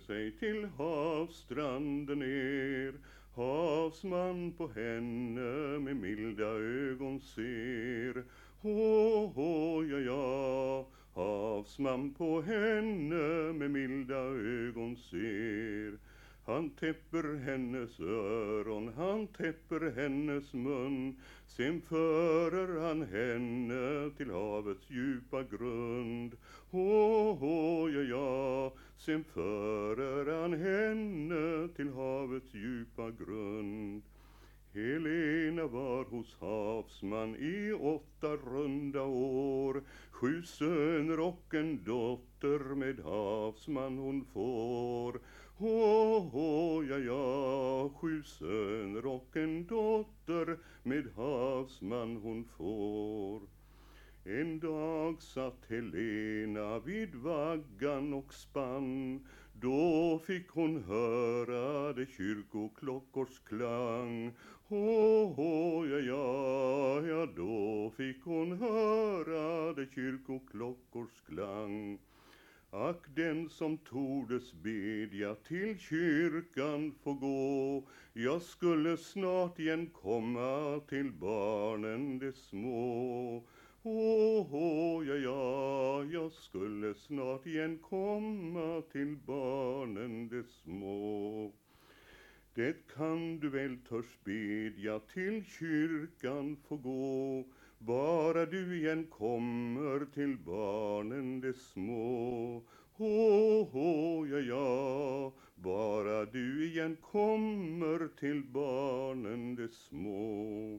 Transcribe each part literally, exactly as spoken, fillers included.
sig till havsstranden ner. Havsman på henne med milda ögon ser. Hå, hå, ja, ja, havsman på henne med milda ögon ser. Han täpper hennes öron, han täpper hennes mun. Sen förer han henne till havets djupa grund. Hå, hå, ja, ja, sen förer han henne till havets djupa grund. Helena var hos havsman i åtta runda år. Sju söner och en dotter med havsman hon får. Hå, hå, ja, ja, sju söner och en dotter med havsman hon får. En dag satt Helena vid vaggan och spann. Då fick hon höra det kyrkoklockors klang. Hå, hå, ja, ja, ja, då fick hon höra det kyrkoklockors klang. Ack, den som tordes bedja till kyrkan få gå. Jag skulle snart igen komma till barnen de små. Hå, hå, ja, ja, jag skulle snart igen komma till barnen de små. Det kan du väl törs bedja till kyrkan få gå. Bara du igen kommer till barnen de små. Hå, hå, ja, ja, bara du igen kommer till barnen de små.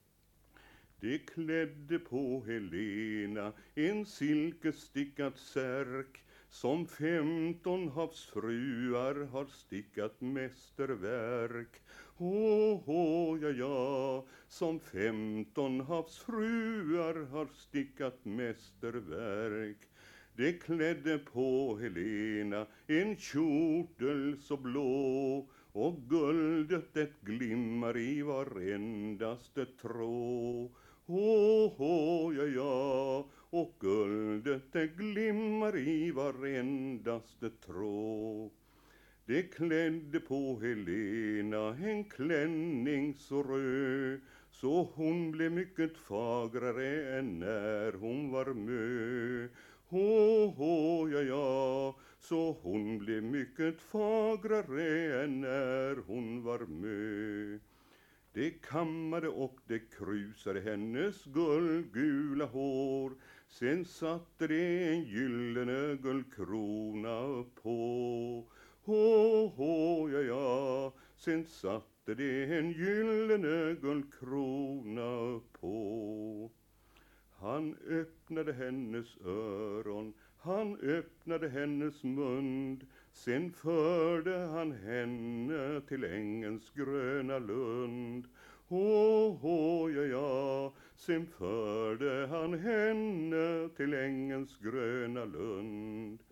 Det klädde på Helena en silkesstickad särk, som femton havsfruar har stickat mästerverk. Hå, hå, ja, ja, som femton havsfruar har stickat mästerverk. Det klädde på Helena en kjortel så blå, och guldet det glimmar i varendaste trå. Hå, hå, ja, ja, och guldet det glimmar i varendaste trå. Det klädde på Helena en klänning så röd, så hon blev mycket fagrare än när hon var mö. Hå, hå, ja, ja, så hon blev mycket fagrare än när hon var mö. Det kammade och det krusade hennes guldgula hår. Sen satte det en gyllene guldkrona upp på. Hå, hå, ja, ja, sen satte det en gyllene guldkrona upp på. Han öppnade hennes öron, han öppnade hennes mun. Sen förde han henne till ängens gröna lund. Hå, hå, ja, ja, sen förde han henne till ängens gröna lund.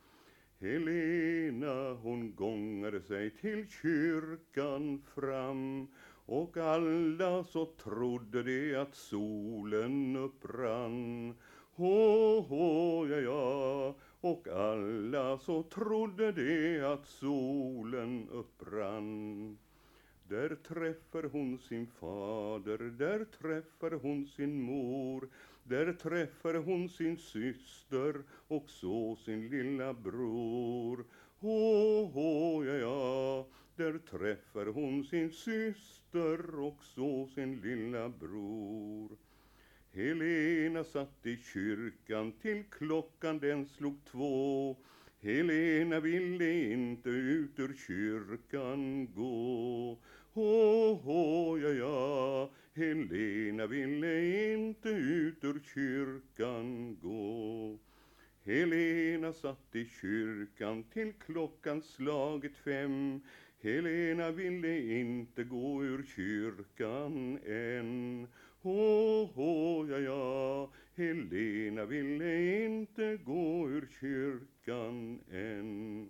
Helena hon gångade sig till kyrkan fram, och alla så trodde de att solen upprann. Hå, hå, ja, ja, och alla så trodde de att solen upprann. Där träffar hon sin fader, där träffar hon sin mor. Där träffar hon sin syster och så sin lilla bror. Hå, hå, ja, ja, där träffar hon sin syster och så sin lilla bror. Helena satt i kyrkan till klockan den slog två. Helena ville inte ut ur kyrkan gå. Hå, hå, ja, ja, Helena ville inte ut ur kyrkan gå. Helena satt i kyrkan till klockan slagit fem. Helena ville inte gå ur kyrkan än. Hå, hå, ja, ja, Helena ville inte gå ur kyrkan än.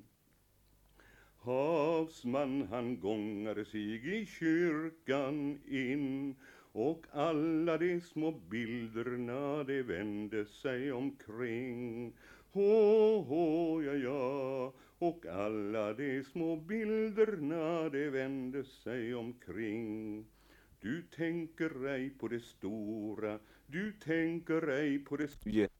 Havsman han gångade sig i kyrkan in, och alla de små bilderna de vände sig omkring. Hå, hå, ja, ja. Och alla de små bilderna de vände sig omkring. Du tänker ej på det stora, du tänker ej på det... Yeah.